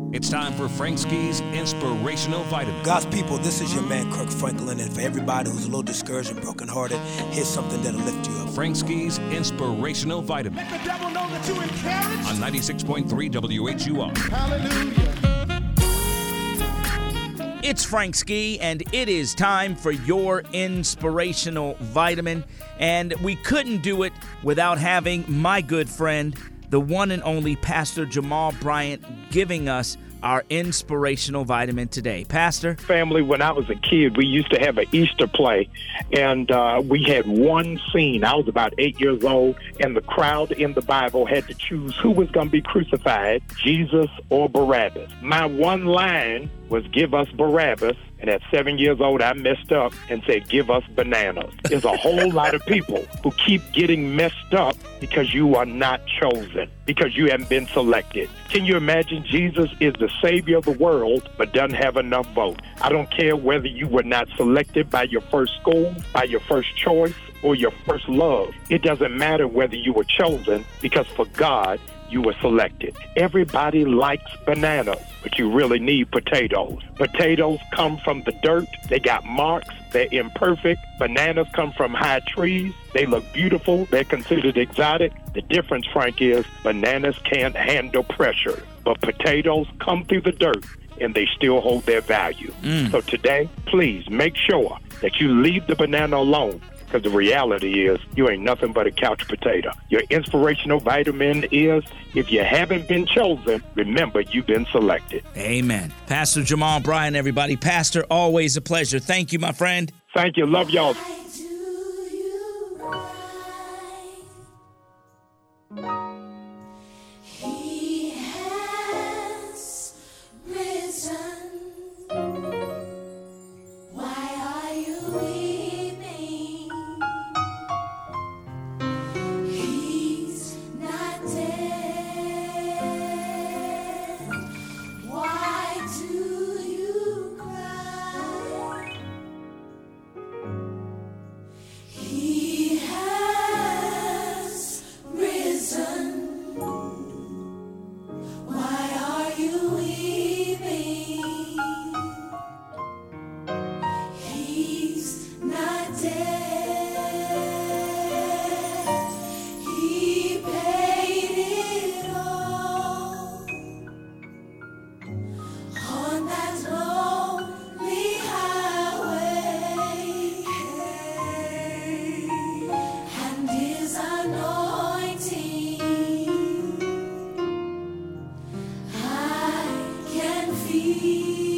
It's time for Frank Ski's Inspirational Vitamin. God's people, this is your man, Kirk Franklin, and for everybody who's a little discouraged and brokenhearted, here's something that'll lift you up. Frank Ski's Inspirational Vitamin. Let the devil know that you're encouraged. On 96.3 WHUR. Hallelujah. It's Frank Ski, and it is time for your Inspirational Vitamin. And we couldn't do it without having my good friend, the one and only Pastor Jamal Bryant, giving us our Inspirational Vitamin today. Pastor? Family, when I was a kid, we used to have an Easter play, and we had one scene. I was about 8 years old, and the crowd in the Bible had to choose who was going to be crucified, Jesus or Barabbas. My one line was, "Give us Barabbas." And at 7 years old, I messed up and said, "Give us bananas." There's a whole lot of people who keep getting messed up because you are not chosen, because you haven't been selected. Can you imagine? Jesus is the Savior of the world, but doesn't have enough votes. I don't care whether you were not selected by your first school, by your first choice, or your first love. It doesn't matter whether you were chosen, because for God, you were selected. Everybody likes bananas, but you really need potatoes. Potatoes come from the dirt. They got marks. They're imperfect. Bananas come from high trees. They look beautiful. They're considered exotic. The difference, Frank, is bananas can't handle pressure, but potatoes come through the dirt and they still hold their value. So today, please make sure that you leave the banana alone, because the reality is you ain't nothing but a couch potato. Your inspirational vitamin is, if you haven't been chosen, remember you've been selected. Amen. Pastor Jamal Bryant, everybody. Pastor, always a pleasure. Thank you, my friend. Thank you. Love y'all. He has risen. Why are you weeping? He's not dead. Why do you cry? He has risen. Why are you weeping? He's not dead. He paid it all on that lonely highway, and His anointing I can feel.